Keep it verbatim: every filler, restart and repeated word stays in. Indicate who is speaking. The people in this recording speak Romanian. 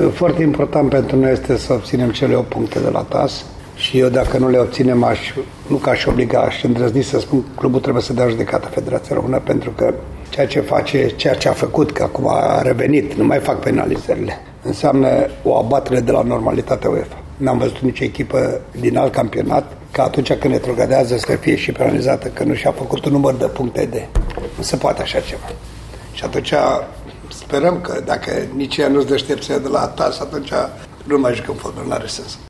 Speaker 1: Foarte important pentru noi este să obținem cele opt puncte de la T A S și eu dacă nu le obținem, aș, nu că aș obliga, aș îndrăzni să spun, clubul trebuie să dea judecată Federația Română, pentru că ceea ce face, ceea ce a făcut, că acum a revenit, nu mai fac penalizările, înseamnă o abatere de la normalitatea UEFA. N-am văzut nicio echipă din alt campionat că atunci când retrogradează să fie și penalizată, că nu și-a făcut un număr de puncte de... Nu se poate așa ceva. Și atunci sperăm că dacă nici ea nu-ți deștepți de la T A S, atunci nu mai jucăm fotbal, n-are sens.